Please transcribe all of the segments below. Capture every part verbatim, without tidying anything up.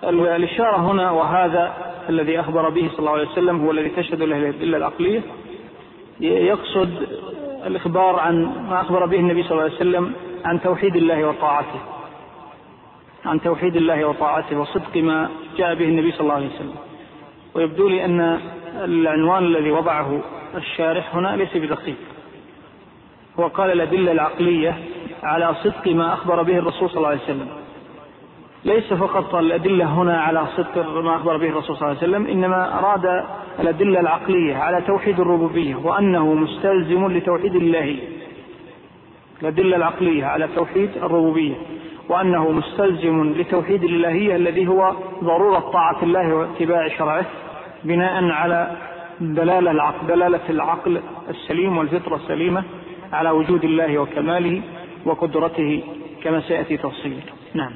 الإشارة هنا، وهذا الذي أخبر به صلى الله عليه وسلم هو الذي تشهد له الأدلة العقلية، يقصد الإخبار عن ما أخبر به النبي صلى الله عليه وسلم عن توحيد الله وطاعته، عن توحيد الله وطاعته وصدق ما جاء به النبي صلى الله عليه وسلم. ويبدو لي أن العنوان الذي وضعه الشارح هنا ليس بدقيق، هو قال الأدلة العقلية على صدق ما أخبر به الرسول صلى الله عليه وسلم، ليس فقط الأدلة هنا على صدق ما أخبر به الرسول صلى الله عليه وسلم، إنما أراد الأدلة العقلية على توحيد الربوبية وأنه مستلزم لتوحيد الله، الأدلة العقلية على توحيد الربوبية وأنه مستلزم لتوحيد الإلهية الذي هو ضرورة طاعة الله واتباع شرعه بناء على دلالة العقل, دلالة العقل السليم والفطرة السليمة على وجود الله وكماله وقدرته كما سيأتي تفصيله. نعم.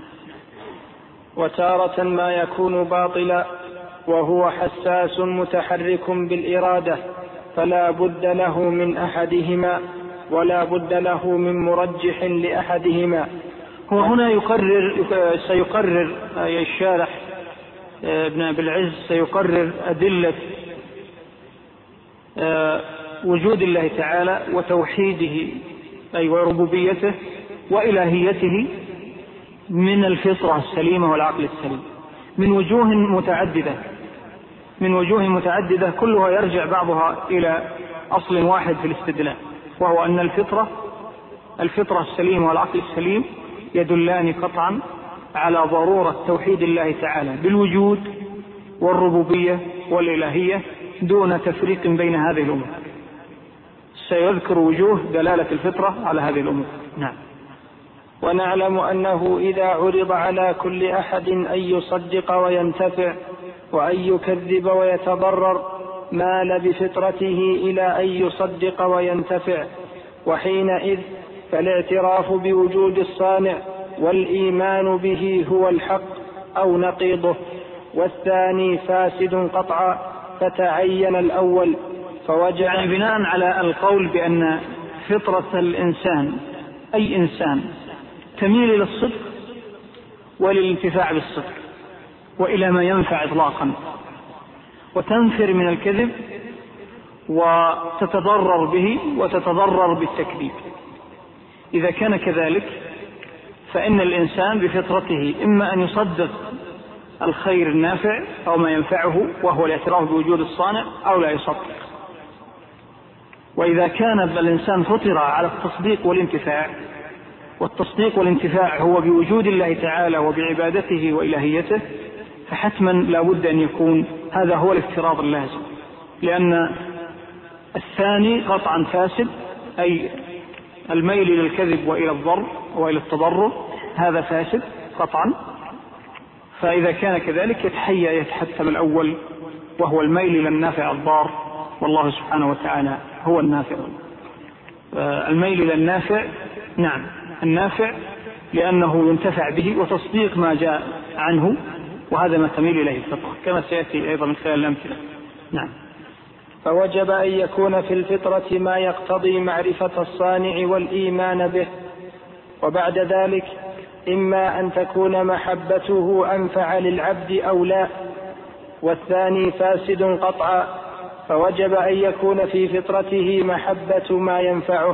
وتارة ما يكون باطلا وهو حساس متحرك بالإرادة فلا بد له من أحدهما ولا بد له من مرجح لأحدهما. هو هنا يقرر سيقرر الشارح ابن أبي العز سيقرر أدلة وجود الله تعالى وتوحيده أي وربوبيته وإلهيته من الفطرة السليمة والعقل السليم من وجوه متعددة من وجوه متعددة كلها يرجع بعضها إلى أصل واحد في الاستدلال، وهو أن الفطرة الفطرة السليمة والعقل السليم يدلان قطعا على ضرورة توحيد الله تعالى بالوجود والربوبية والإلهية دون تفريق بين هذه الأمور. سيذكر وجوه دلالة الفطرة على هذه الأمور. نعم. ونعلم أنه إذا عرض على كل أحد أن يصدق وينتفع وأن يكذب ويتضرر مال بفطرته إلى أن يصدق وينتفع، وحينئذ فالاعتراف بوجود الصانع والإيمان به هو الحق أو نقيضه، والثاني فاسد قطعا فتعين الأول فوجب. يعني بناء على القول بأن فطرة الإنسان أي إنسان تميل إلى الصدق وللانتفاع بالصدق وإلى ما ينفع إطلاقا، وتنفر من الكذب وتتضرر به وتتضرر بالتكذيب. إذا كان كذلك فإن الإنسان بفطرته إما أن يصدق الخير النافع أو ما ينفعه وهو الاعتراف بوجود الصانع أو لا يصدق. وإذا كان الإنسان فطر على التصديق والانتفاع، والتصديق والانتفاع هو بوجود الله تعالى وبعبادته وإلهيته، فحتما لا بد أن يكون هذا هو الافتراض اللازم، لأن الثاني قطعا فاسد، أي الميل إلى الكذب وإلى الضر وإلى التضرر هذا فاسد قطعا. فإذا كان كذلك يتحيى يتحتم الأول وهو الميل إلى النافع الضار، والله سبحانه وتعالى هو النافع. الميل إلى النافع، نعم النافع لأنه ينتفع به وتصديق ما جاء عنه، وهذا ما تميل إليه الفطرة كما سيأتي أيضا من خلال الأمثلة. نعم. فوجب أن يكون في الفطرة ما يقتضي معرفة الصانع والإيمان به، وبعد ذلك إما أن تكون محبته أنفع للعبد أو لا، والثاني فاسد قطعا، فوجب أن يكون في فطرته محبة ما ينفعه.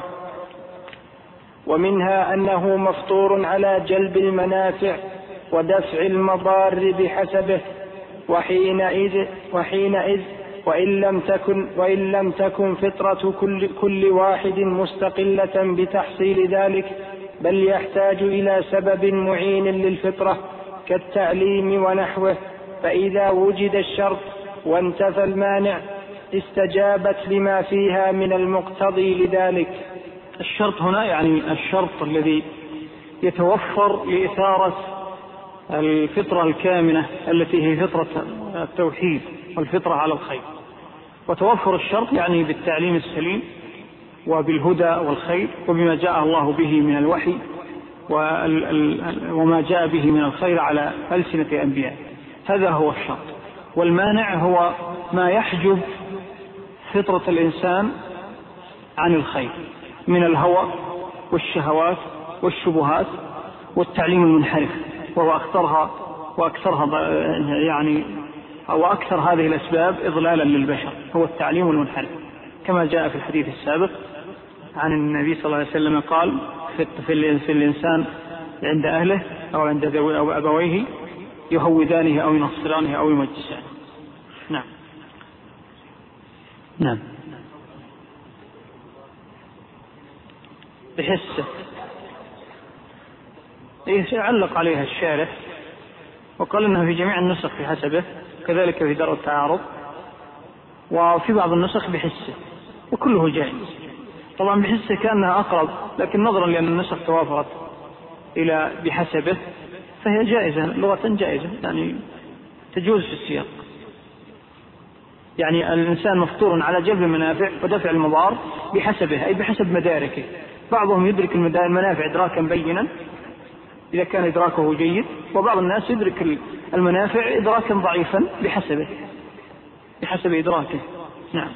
ومنها أنه مفطور على جلب المنافع ودفع المضار بحسبه، وحينئذ, وحينئذ وإن لم تكن, وإن لم تكن فطرة كل, كل واحد مستقلة بتحصيل ذلك، بل يحتاج إلى سبب معين للفطرة كالتعليم ونحوه، فإذا وجد الشرط وانتفى المانع استجابت لما فيها من المقتضي لذلك. الشرط هنا يعني الشرط الذي يتوفر لإثارة الفطرة الكامنة التي هي فطرة التوحيد والفطرة على الخير. وتوفر الشرط يعني بالتعليم السليم وبالهدى والخير وبما جاء الله به من الوحي وما جاء به من الخير على ألسنة أنبياء، هذا هو الشرط. والمانع هو ما يحجب فطرة الإنسان عن الخير من الهوى والشهوات والشبهات والتعليم المنحرف، وهو أخطرها وأكثرها يعني أو أكثر هذه الأسباب إضلالا للبشر هو التعليم والمنحرف، كما جاء في الحديث السابق عن النبي صلى الله عليه وسلم قال في الإنسان عند أهله أو عند ذوي أو أبويه يهودانه أو ينصرانه أو يمجسانه. نعم. نعم. بحسه علق عليها الشارح وقال إنها في جميع النسخ بحسبه، كذلك في درء التعارض، وفي بعض النسخ بحسه، وكله جائز. طبعا بحسه كأنها أقرب، لكن نظرا لأن النسخ توافرت إلى بحسبه فهي جائزة لغة جائزة، يعني تجوز في السياق. يعني الإنسان مفطور على جلب المنافع ودفع المضار بحسبه، أي بحسب مداركه. بعضهم يدرك المنافع إدراكا بينا إذا كان إدراكه جيد، وبعض الناس يدرك المنافع إدراكا ضعيفا بحسبه بحسب إدراكه. نعم.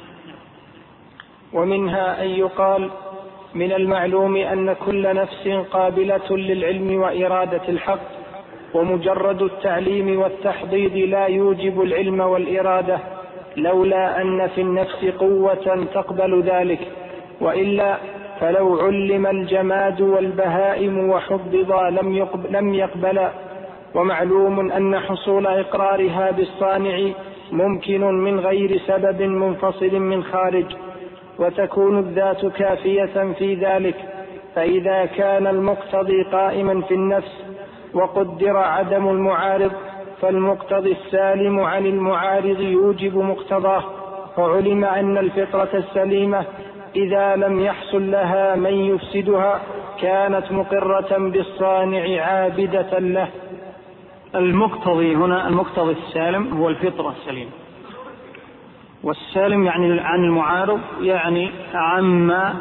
ومنها أن يقال من المعلوم أن كل نفس قابلة للعلم وإرادة الحق، ومجرد التعليم والتحضيض لا يوجب العلم والإرادة، لولا أن في النفس قوة تقبل ذلك، وإلا فلو علم الجماد والبهائم وحضضا لم يقبلا. ومعلوم أن حصول إقرارها بالصانع ممكن من غير سبب منفصل من خارج، وتكون الذات كافية في ذلك. فإذا كان المقتضي قائما في النفس وقدر عدم المعارض، فالمقتضي السالم عن المعارض يوجب مقتضاه. وعلم أن الفطرة السليمة إذا لم يحصل لها من يفسدها كانت مقرة بالصانع عابدة له. المقتضي هنا المقتضي السالم هو الفطرة السليمة، والسالم يعني عن المعارض، يعني عما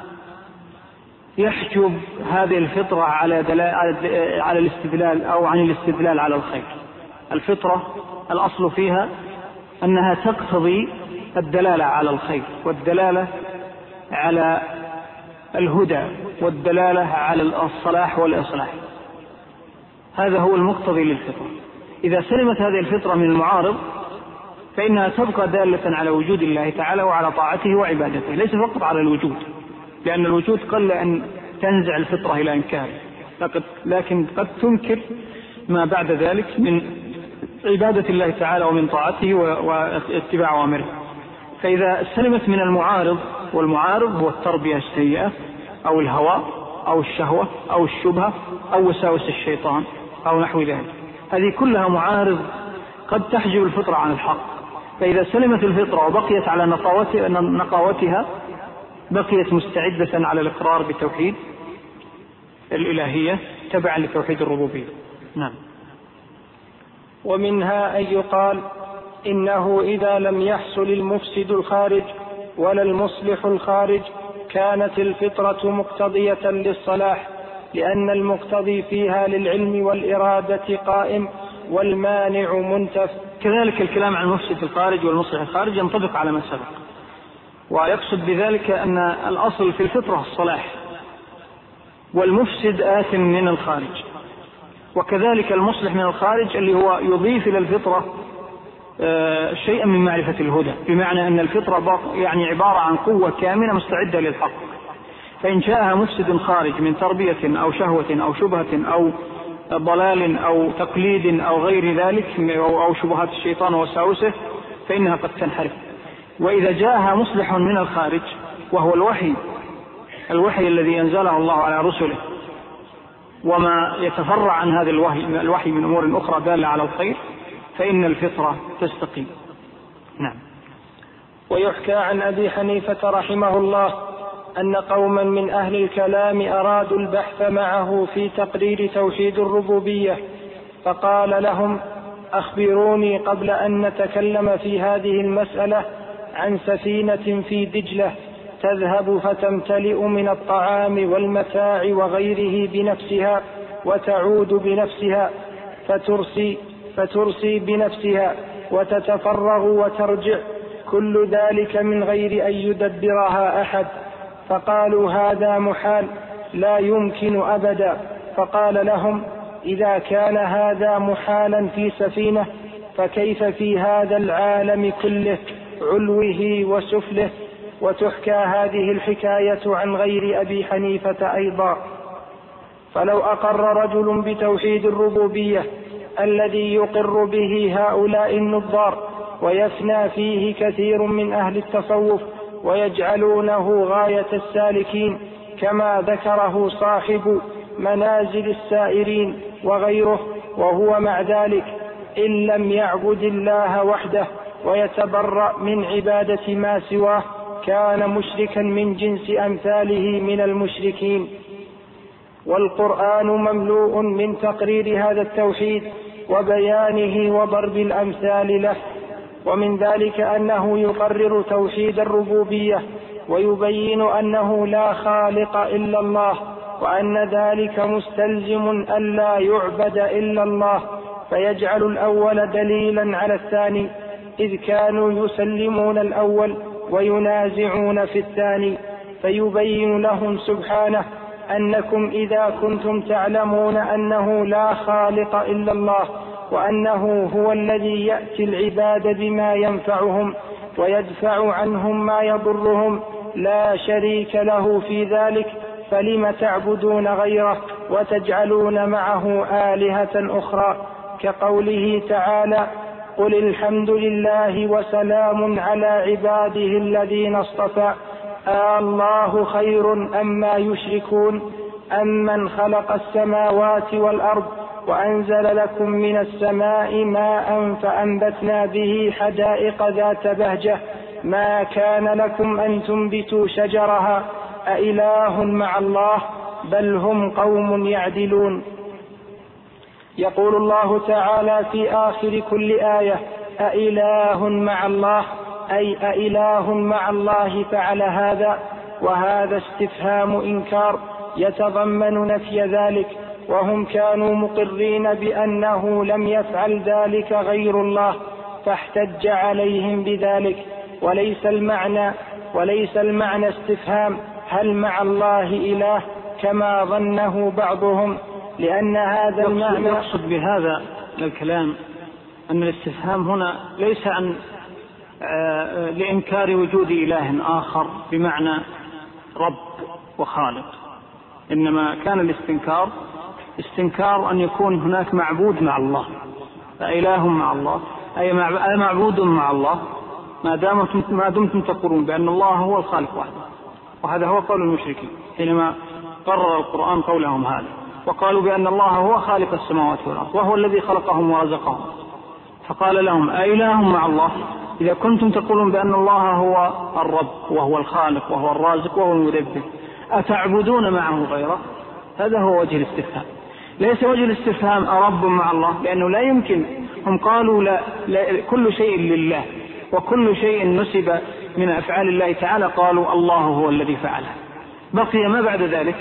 يحجب هذه الفطرة على على الاستدلال أو عن الاستدلال على الخير. الفطرة الأصل فيها أنها تقتضي الدلالة على الخير والدلالة على الهدى والدلالة على الصلاح والإصلاح، هذا هو المقتضي للفطرة. إذا سلمت هذه الفطرة من المعارض فإنها تبقى دالة على وجود الله تعالى وعلى طاعته وعبادته، ليس فقط على الوجود، لأن الوجود قل أن تنزع الفطرة إلى إنكاره، لكن قد تنكر ما بعد ذلك من عبادة الله تعالى ومن طاعته واتباع أوامره. فإذا سلمت من المعارض، والمعارض هو التربية السيئة أو الهوى أو الشهوة أو الشبهة أو وساوس الشيطان أو نحو ذلك، هذه كلها معارض قد تحجب الفطرة عن الحق. فإذا سلمت الفطرة وبقيت على نقاوتها بقيت مستعدة على الإقرار بتوحيد الإلهية تبعا لتوحيد الربوبية. نعم. ومنها أن يقال إنه إذا لم يحصل المفسد الخارج ولا المصلح الخارج كانت الفطرة مقتضية للصلاح، لأن المقتضي فيها للعلم والإرادة قائم والمانع منتف. كذلك الكلام عن المفسد الخارج والمصلح الخارج ينطبق على ما سبق، ويقصد بذلك أن الأصل في الفطرة الصلاح، والمفسد آثم من الخارج، وكذلك المصلح من الخارج اللي هو يضيف إلى الفطرة شيئا من معرفة الهدى، بمعنى أن الفطرة يعني عبارة عن قوة كامنة مستعدة للحق. فإن جاءها مفسد خارج من تربية أو شهوة أو شبهة أو ضلال أو تقليد أو غير ذلك أو شبهات الشيطان ووساوسه فإنها قد تنحرف. وإذا جاءها مصلح من الخارج وهو الوحي الوحي الذي أنزله الله على رسله وما يتفرع عن هذا الوحي الوحي من أمور أخرى دالة على الخير فإن الفطرة تستقيم. نعم. ويحكى عن أبي حنيفة رحمه الله أن قوما من أهل الكلام أرادوا البحث معه في تقرير توحيد الربوبية، فقال لهم: أخبروني قبل أن نتكلم في هذه المسألة عن سفينة في دجلة تذهب فتمتلئ من الطعام والمتاع وغيره بنفسها وتعود بنفسها فترسي, فترسي بنفسها وتتفرغ وترجع، كل ذلك من غير أن يدبرها أحد. فقالوا: هذا محال لا يمكن أبدا. فقال لهم: إذا كان هذا محالا في سفينة فكيف في هذا العالم كله علوه وسفله؟ وتحكى هذه الحكاية عن غير أبي حنيفة أيضا. فلو أقر رجل بتوحيد الربوبية الذي يقر به هؤلاء النظار ويفنى فيه كثير من أهل التصوف ويجعلونه غاية السالكين كما ذكره صاحب منازل السائرين وغيره، وهو مع ذلك إن لم يعبد الله وحده ويتبرأ من عبادة ما سواه كان مشركا من جنس أمثاله من المشركين. والقرآن مملوء من تقرير هذا التوحيد وبيانه وضرب الأمثال له. ومن ذلك أنه يقرر توحيد الربوبية ويبين أنه لا خالق إلا الله، وأن ذلك مستلزم أن لا يعبد إلا الله، فيجعل الأول دليلا على الثاني، إذ كانوا يسلمون الأول وينازعون في الثاني، فيبين لهم سبحانه أنكم إذا كنتم تعلمون أنه لا خالق إلا الله وأنه هو الذي يأتي العباد بما ينفعهم ويدفع عنهم ما يضرهم لا شريك له في ذلك، فلم تعبدون غيره وتجعلون معه آلهة أخرى؟ كقوله تعالى: قل الحمد لله وسلام على عباده الذين اصطفى آه الله خير أما يشركون أمن خلق السماوات والأرض وأنزل لكم من السماء ماء فأنبتنا به حدائق ذات بهجة ما كان لكم أن تنبتوا شجرها أإله مع الله بل هم قوم يعدلون. يقول الله تعالى في آخر كل آية: أإله مع الله، أي أإله مع الله فعل هذا، وهذا استفهام إنكار يتضمن نفي ذلك، وهم كانوا مقرين بأنه لم يفعل ذلك غير الله، فاحتج عليهم بذلك. وليس المعنى وليس المعنى استفهام هل مع الله إله كما ظنه بعضهم، لأن هذا المعنى يقصد بهذا الكلام أن الاستفهام هنا ليس عن آه لإنكار وجود إله آخر بمعنى رب وخالق، إنما كان الاستنكار استنكار أن يكون هناك معبود مع الله، فإله مع الله أي معبود مع الله، ما دامتم ما دمتم تقولون بأن الله هو الخالق وحده. وهذا هو قول المشركين حينما قرر القرآن قولهم هذا، وقالوا بأن الله هو خالق السماوات والأرض وهو الذي خلقهم ورزقهم، فقال لهم: أإله مع الله؟ إذا كنتم تقولون بأن الله هو الرب وهو الخالق وهو الرازق وهو المدبر، أتعبدون معه غيره؟ هذا هو وجه الاستفهام، ليس وجه الاستفهام أرب مع الله، لأنه لا يمكن. هم قالوا لا, لا كل شيء لله، وكل شيء نسب من أفعال الله تعالى قالوا الله هو الذي فعله. بقي ما بعد ذلك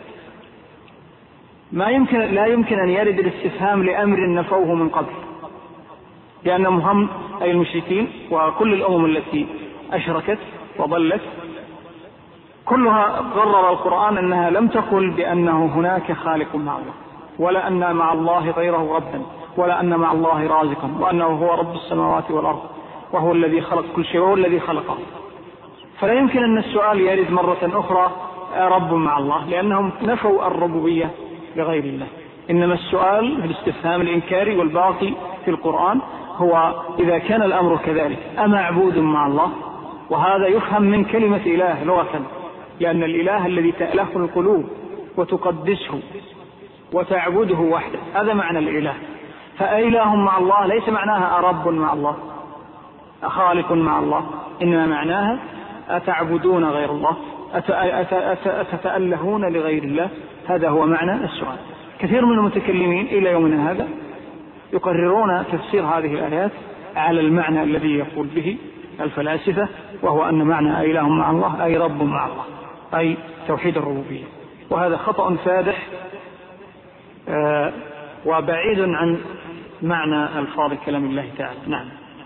ما يمكن لا يمكن أن يرد الاستفهام لأمر نفوه من قبل، لأنهم هم أي المشركين وكل الأمم التي أشركت وضلت كلها قرر القرآن أنها لم تقل بأنه هناك خالق مع الله، ولا أن مع الله غيره ربا، ولا أن مع الله رازقا، وأنه هو رب السماوات والأرض وهو الذي خلق كل شيء وهو الذي خلقه. فلا يمكن أن السؤال يرد مرة أخرى رب مع الله، لأنهم نفوا الربوبية لغير الله. إنما السؤال في الاستفهام الإنكاري والباقي في القرآن هو إذا كان الأمر كذلك أمعبود مع الله؟ وهذا يفهم من كلمة إله لغة، لأن الإله الذي تأله القلوب وتقدسه وتعبده وحده، هذا معنى الإله. فأإله مع الله ليس معناها أرب مع الله، أخالق مع الله، إنما معناها أتعبدون غير الله، أتتألهون لغير الله. هذا هو معنى السؤال. كثير من المتكلمين إلى يومنا هذا يقررون تفسير هذه الآيات على المعنى الذي يقول به الفلاسفة، وهو أن معنى أإله مع الله أي رب مع الله، أي توحيد الربوبية. وهذا خطأ فادح آه وبعيد عن معنى ألفاظ كلام الله تعالى. نعم.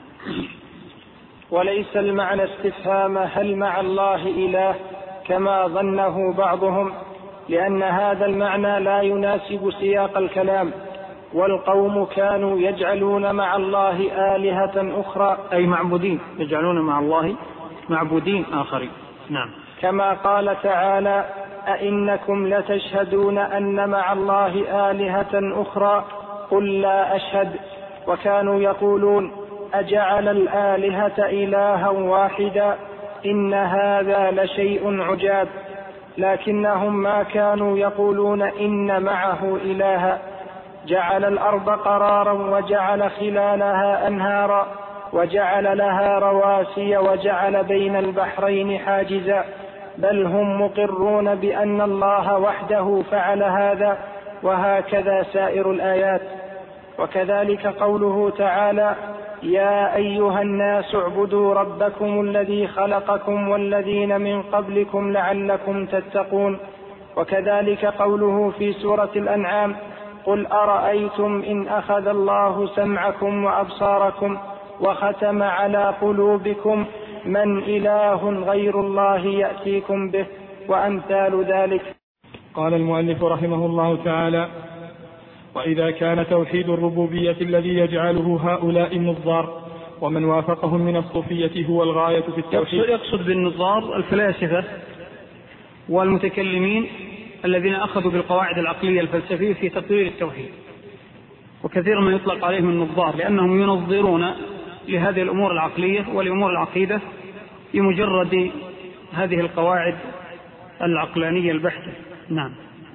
وليس المعنى استفهام هل مع الله إله كما ظنه بعضهم، لأن هذا المعنى لا يناسب سياق الكلام. والقوم كانوا يجعلون مع الله آلهة أخرى، أي معبودين، يجعلون مع الله معبودين آخرين. نعم. كما قال تعالى: أئنكم لتشهدون أن مع الله آلهة أخرى قل لا أشهد. وكانوا يقولون: أجعل الآلهة إلها واحدا إن هذا لشيء عجاب. لكنهم ما كانوا يقولون إن معه إلها. جعل الأرض قرارا وجعل خلالها أنهارا وجعل لها رواسي وجعل بين البحرين حاجزا، بل هم مقرون بأن الله وحده فعل هذا، وهكذا سائر الآيات. وكذلك قوله تعالى: يا أيها الناس اعبدوا ربكم الذي خلقكم والذين من قبلكم لعلكم تتقون. وكذلك قوله في سورة الأنعام: قل أرأيتم إن أخذ الله سمعكم وأبصاركم وختم على قلوبكم من إله غير الله يأتيكم به، وأمثال ذلك. قال المؤلف رحمه الله تعالى: وإذا كان توحيد الربوبية الذي يجعله هؤلاء النظار ومن وافقهم من الصوفية هو الغاية في التوحيد. يقصد بالنظار الفلاسفة والمتكلمين الذين أخذوا بالقواعد العقلية الفلسفية في تقرير التوحيد، وكثيرا ما يطلق عليهم النظار لأنهم ينظرون لهذه الأمور العقلية ولأمور العقيدة بمجرد هذه القواعد العقلانية البحتة. نعم.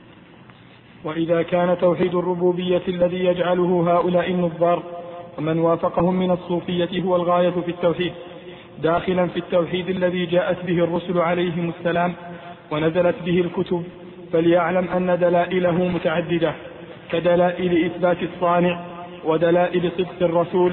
وإذا كان توحيد الربوبية الذي يجعله هؤلاء النظار ومن وافقهم من الصوفية هو الغاية في التوحيد داخلا في التوحيد الذي جاءت به الرسل عليهم السلام ونزلت به الكتب، فليعلم أن دلائله متعددة كدلائل إثبات الصانع ودلائل صدق الرسول.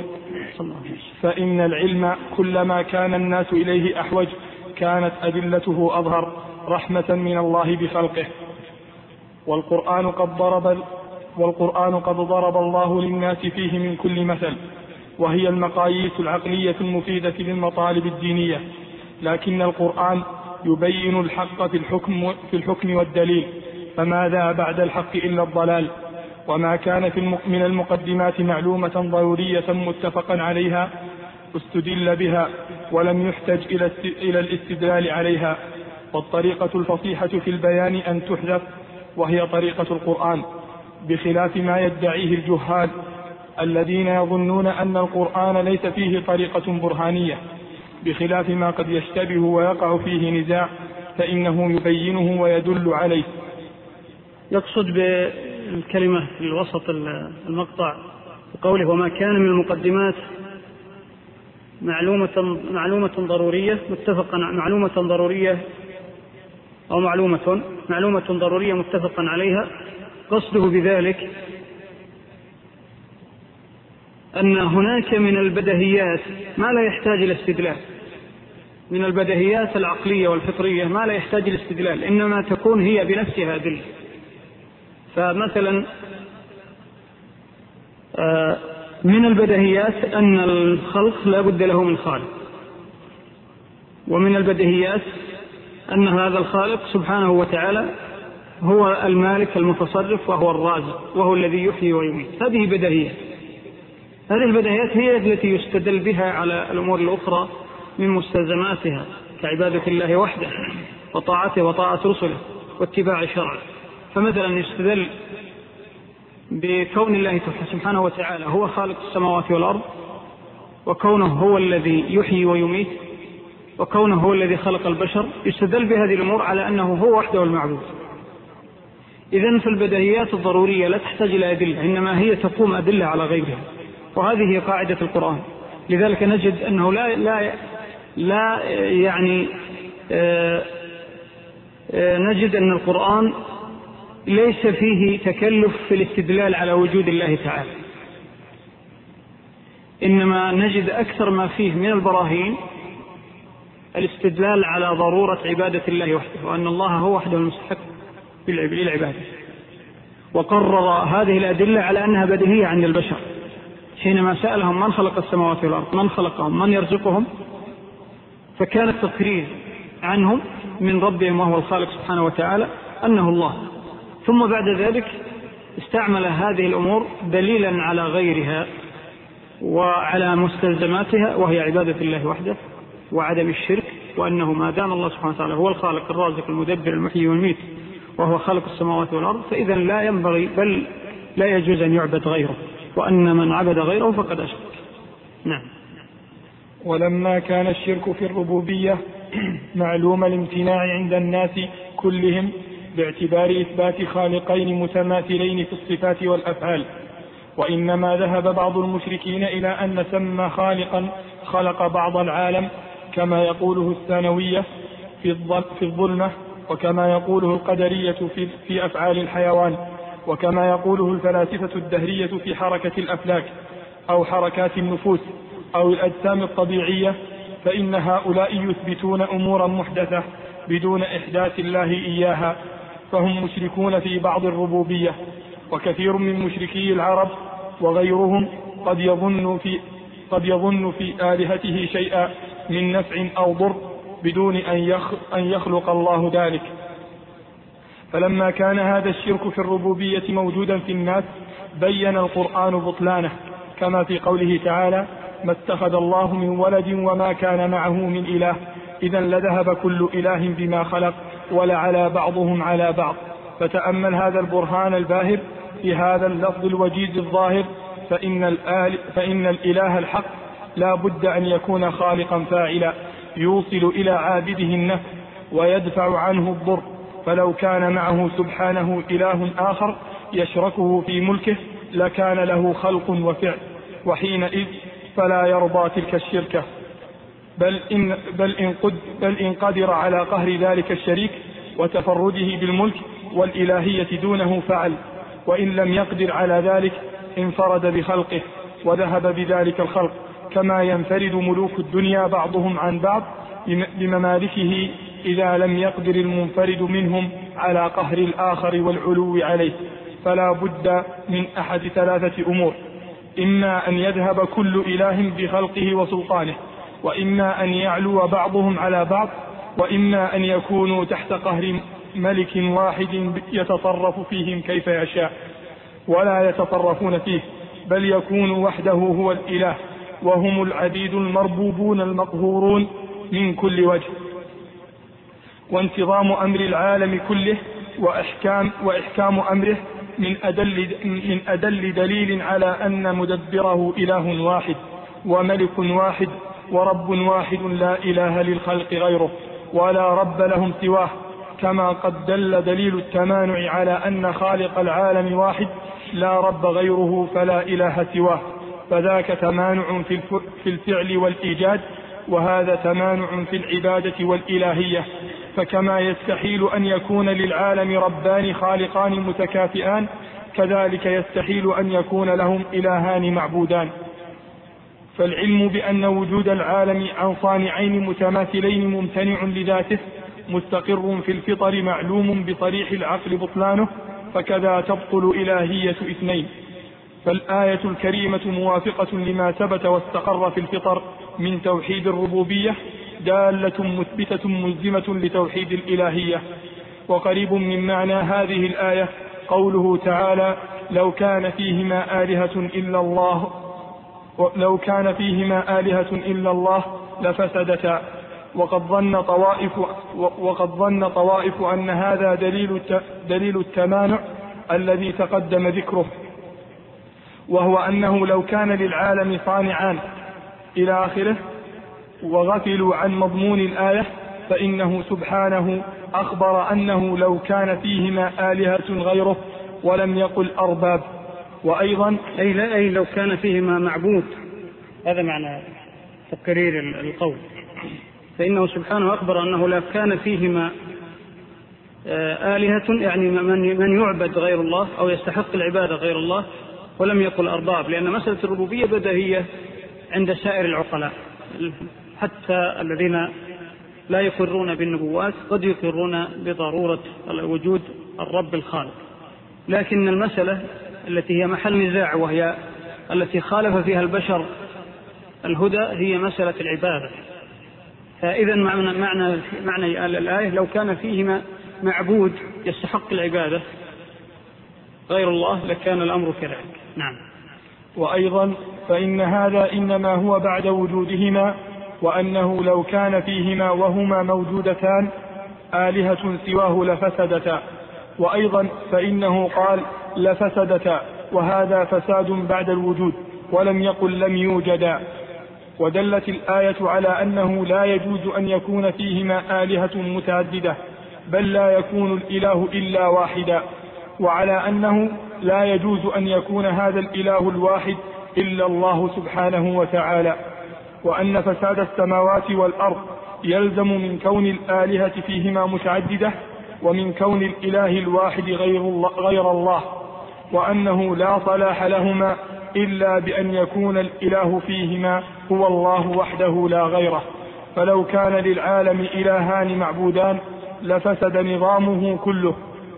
فإن العلم كلما كان الناس إليه أحوج كانت أدلته أظهر رحمة من الله بخلقه. والقرآن قد ضرب والقرآن قد ضرب الله للناس فيه من كل مثل، وهي المقاييس العقلية المفيدة للمطالب الدينية، لكن القرآن يبين الحق في الحكم, في الحكم والدليل، فماذا بعد الحق إلا الضلال. وما كان في من المقدمات معلومة ضرورية متفقا عليها استدل بها ولم يحتج إلى الاستدلال عليها. والطريقة الفصيحة في البيان أن تحذف، وهي طريقة القرآن، بخلاف ما يدعيه الجهال الذين يظنون أن القرآن ليس فيه طريقة برهانية، بخلاف ما قد يشتبه ويقع فيه نزاع فإنه يبينه ويدل عليه. يقصد بالكلمة في الوسط المقطع بقوله: وما كان من المقدمات معلومة, معلومة ضرورية متفقا معلومة ضرورية أو معلومة معلومة ضرورية متفقا عليها. قصده بذلك أن هناك من البدهيات ما لا يحتاج إلى استدلال، من البدهيات العقلية والفطرية ما لا يحتاج إلى استدلال، إنما تكون هي بنفسها دليل. فمثلا من البدهيات أن الخلق لا بد له من خالق، ومن البدهيات أن هذا الخالق سبحانه وتعالى هو المالك المتصرف وهو الرازق وهو الذي يحيي ويميت. هذه بدهيات. هذه البدهيات هي التي يستدل بها على الأمور الأخرى من مستلزماتها كعبادة الله وحده وطاعته وطاعة رسله واتباع شرعه. فمثلا يستدل بكون الله سبحانه وتعالى هو خالق السماوات والأرض، وكونه هو الذي يحيي ويميت، وكونه هو الذي خلق البشر. يستدل بهذه الأمور على أنه هو وحده المعبود. إذن فالبدهيات الضرورية لا تحتاج إلى أدلة، إنما هي تقوم أدلة على غيرها، وهذه هي قاعدة القرآن. لذلك نجد أنه لا, لا, لا يعني آآ آآ نجد أن القرآن ليس فيه تكلف في الاستدلال على وجود الله تعالى، إنما نجد أكثر ما فيه من البراهين الاستدلال على ضرورة عبادة الله وحده، وأن الله هو وحده المستحق للعبادة. وقرر هذه الأدلة على أنها بديهية عند البشر. حينما سألهم من خلق السماوات والأرض، من خلقهم، من يرزقهم، فكان التقرير عنهم من ربهم وهو الخالق سبحانه وتعالى أنه الله. ثم بعد ذلك استعمل هذه الأمور دليلا على غيرها وعلى مستلزماتها، وهي عبادة الله وحده وعدم الشرك، وأنه ما دام الله سبحانه وتعالى هو الخالق الرازق المدبر المحيي والميت وهو خالق السماوات والأرض، فإذا لا ينبغي بل لا يجوز أن يعبد غيره، وأن من عبد غيره فقد أشرك. نعم. ولما كان الشرك في الربوبية معلوم الامتناع عند الناس كلهم باعتبار إثبات خالقين متماثلين في الصفات والأفعال، وإنما ذهب بعض المشركين إلى أن سمى خالقا خلق بعض العالم كما يقوله الثانوية في الظلمة، وكما يقوله القدرية في أفعال الحيوان، وكما يقوله الفلاسفة الدهرية في حركة الأفلاك أو حركات النفوس أو الأجسام الطبيعية، فإن هؤلاء يثبتون أمورا محدثة بدون إحداث الله إياها، فهم مشركون في بعض الربوبية. وكثير من مشركي العرب وغيرهم قد يظن في, قد يظن في آلهته شيئا من نفع أو ضر بدون أن يخلق الله ذلك. فلما كان هذا الشرك في الربوبية موجودا في الناس بين القرآن بطلانه، كما في قوله تعالى: ما اتخذ الله من ولد وما كان معه من إله إذا لذهب كل إله بما خلق ولعلى بعضهم على بعض. فتأمل هذا البرهان الباهر في هذا اللفظ الوجيز الظاهر، فإن, الآل فإن الإله الحق لا بد أن يكون خالقا فاعلا يوصل إلى عابده النفع ويدفع عنه الضر، فلو كان معه سبحانه إله آخر يشركه في ملكه لكان له خلق وفعل، وحينئذ فلا يرضى تلك الشركة، بل إن, بل إن, قد بل إن قدر على قهر ذلك الشريك وتفرده بالملك والإلهية دونه فعل، وإن لم يقدر على ذلك انفرد بخلقه وذهب بذلك الخلق، كما ينفرد ملوك الدنيا بعضهم عن بعض بممالكه إذا لم يقدر المنفرد منهم على قهر الآخر والعلو عليه. فلا بد من أحد ثلاثة أمور: إما أن يذهب كل إله بخلقه وسلطانه، وإما أن يعلو بعضهم على بعض، وإما أن يكونوا تحت قهر ملك واحد يتصرف فيهم كيف يشاء ولا يتصرفون فيه، بل يكون وحده هو الإله وهم العبيد المربوبون المقهورون من كل وجه. وانتظام أمر العالم كله وإحكام, وإحكام أمره من أدل, من أدل دليل على أن مدبره إله واحد وملك واحد ورب واحد لا إله للخلق غيره ولا رب لهم سواه، كما قد دل دليل التمانع على أن خالق العالم واحد لا رب غيره فلا إله سواه، فذاك تمانع في الفعل والإيجاد، وهذا تمانع في العبادة والإلهية. فكما يستحيل أن يكون للعالم ربان خالقان متكافئان، كذلك يستحيل أن يكون لهم إلهان معبودان. فالعلم بأن وجود العالم عن صانعين متماثلين ممتنع لذاته مستقر في الفطر معلوم بصريح العقل بطلانه، فكذا تبطل إلهية اثنين. فالآية الكريمة موافقة لما ثبت واستقر في الفطر من توحيد الربوبية، دالة مثبتة ملزمة لتوحيد الإلهية. وقريب من معنى هذه الآية قوله تعالى: لو كان فيهما آلهة إلا الله لو كان فيهما آلهة إلا الله لفسدتا. وقد ظن طوائف وقد ظن طوائف أن هذا دليل دليل التمانع الذي تقدم ذكره، وهو أنه لو كان للعالم صانعان إلى آخره، وغفلوا عن مضمون الآية، فإنه سبحانه أخبر أنه لو كان فيهما آلهة غيره ولم يقل أرباب. وأيضا أي, لا أي لو كان فيهما معبود، هذا معنى تقرير القول، فإنه سبحانه أخبر أنه لو كان فيهما آلهة يعني من يعبد غير الله أو يستحق العبادة غير الله ولم يقل أرباب، لأن مسألة الربوبية بديهية عند سائر العقلاء، حتى الذين لا يقرون بالنبوات قد يقرون بضرورة وجود الرب الخالق. لكن المسألة التي هي محل نزاع وهي التي خالف فيها البشر الهدى هي مسألة العبادة. فإذا معنى, معنى, معنى الآية لو كان فيهما معبود يستحق العبادة غير الله لكان الأمر كذلك. نعم. وأيضا فإن هذا إنما هو بعد وجودهما، وأنه لو كان فيهما وهما موجودتان آلهة سواه لفسدتا. وأيضا فإنه قال لفسدتا، وهذا فساد بعد الوجود، ولم يقل لم يوجدا. ودلت الآية على أنه لا يجوز أن يكون فيهما آلهة متعددة، بل لا يكون الإله إلا واحدا، وعلى أنه لا يجوز أن يكون هذا الإله الواحد إلا الله سبحانه وتعالى، وأن فساد السماوات والأرض يلزم من كون الآلهة فيهما متعددة، ومن كون الإله الواحد غير الله, غير الله وأنه لا صلاح لهما إلا بأن يكون الإله فيهما هو الله وحده لا غيره. فلو كان للعالم إلهان معبودان لفسد نظامه كله،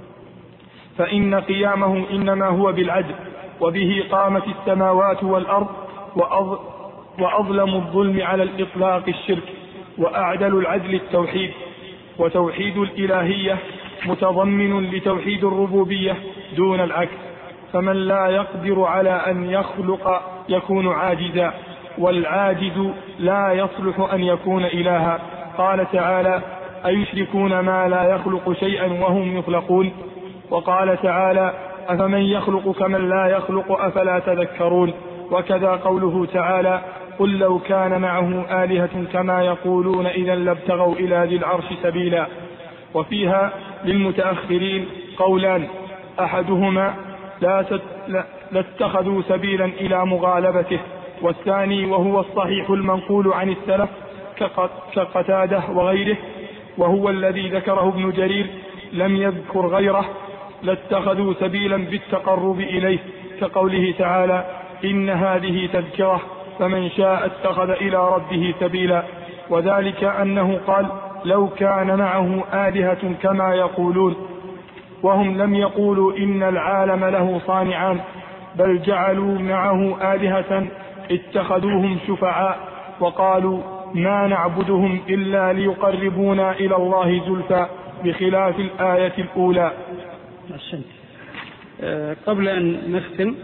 فإن قيامه إنما هو بالعدل، وبه قامت السماوات والأرض، وأظ... وأظلم الظلم على الإطلاق الشرك، وأعدل العدل التوحيد. وتوحيد الإلهية متضمن لتوحيد الربوبية دون العكس، فمن لا يقدر على أن يخلق يكون عاجزا، والعاجز لا يصلح أن يكون إلها. قال تعالى: أيشركون ما لا يخلق شيئا وهم يخلقون. وقال تعالى: أفمن يخلق كمن لا يخلق أفلا تذكرون. وكذا قوله تعالى: قل لو كان معه آلهة كما يقولون إذا لابتغوا إلى ذي العرش سبيلا. وفيها للمتأخرين قولان: أحدهما لا لاتخذوا سبيلا إلى مغالبته، والثاني وهو الصحيح المنقول عن السلف كقتادة وغيره، وهو الذي ذكره ابن جرير لم يذكر غيره: لاتخذوا سبيلا بالتقرب إليه، كقوله تعالى: إن هذه تذكرة فمن شاء اتخذ إلى ربه سبيلا. وذلك أنه قال: لو كان معه آلهة كما يقولون، وهم لم يقولوا إن العالم له صانعان، بل جعلوا معه آلهة اتخذوهم شفعاء، وقالوا ما نعبدهم إلا ليقربونا إلى الله زلفى، بخلاف الآية الأولى. قبل أن نختم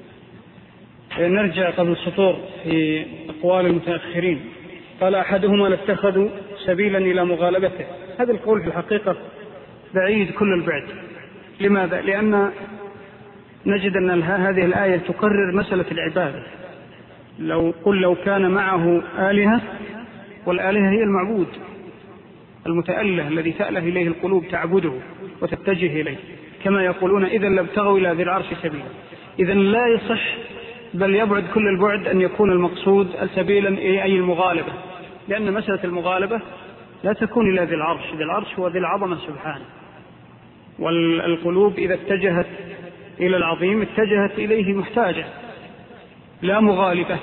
نرجع قبل السطور في أقوال المتأخرين. قال: أحدهما لاتخذوا سبيلا إلى مغالبته. هذا القول في الحقيقة بعيد كل البعد. لماذا؟ لأن نجد أن هذه الآية تقرر مسألة العبادة. لو قل لو كان معه آلهة، والآلهة هي المعبود المتأله الذي تأله إليه القلوب تعبده وتتجه إليه، كما يقولون إذا لابتغوا إلى ذي العرش سبيلا. إذن لا يصح، بل يبعد كل البعد أن يكون المقصود سبيلا أي المغالبة، لأن مسألة المغالبة لا تكون إلى ذي العرش. ذي العرش هو ذي العظمة سبحانه، والقلوب إذا اتجهت إلى العظيم اتجهت إليه محتاجة لا مغالبة.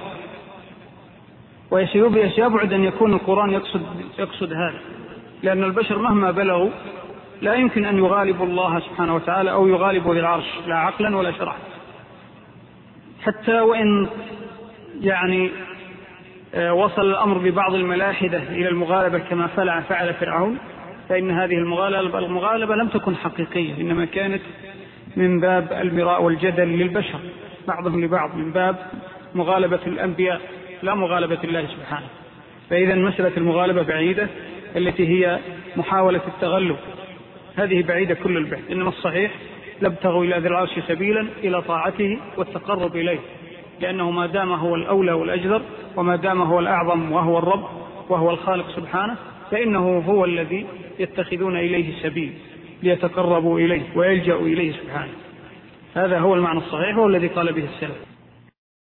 ويبعد أن يكون القرآن يقصد, يقصد هذا، لأن البشر مهما بلغوا لا يمكن أن يغالبوا الله سبحانه وتعالى أو يغالبوا ذي العرش، لا عقلا ولا شرعا. حتى وإن يعني وصل الأمر ببعض الملاحدة إلى المغالبة كما فعل فعل فرعون، فإن هذه المغالبة, المغالبة لم تكن حقيقية، إنما كانت من باب المراء والجدل للبشر بعضهم لبعض، من باب مغالبة الأنبياء لا مغالبة الله سبحانه. فإذا مسألة المغالبة بعيدة، التي هي محاولة التغلب، هذه بعيدة كل البعد. إنما الصحيح لابتغوا إلى ذي العرش سبيلا إلى طاعته والتقرب إليه، لأنه ما دام هو الأولى والأجدر، وما دام هو الأعظم وهو الرب وهو الخالق سبحانه، فإنه هو الذي يتخذون إليه سبيل ليتقربوا إليه ويلجأوا إليه سبحانه. هذا هو المعنى الصحيح، هو الذي قال به السلف.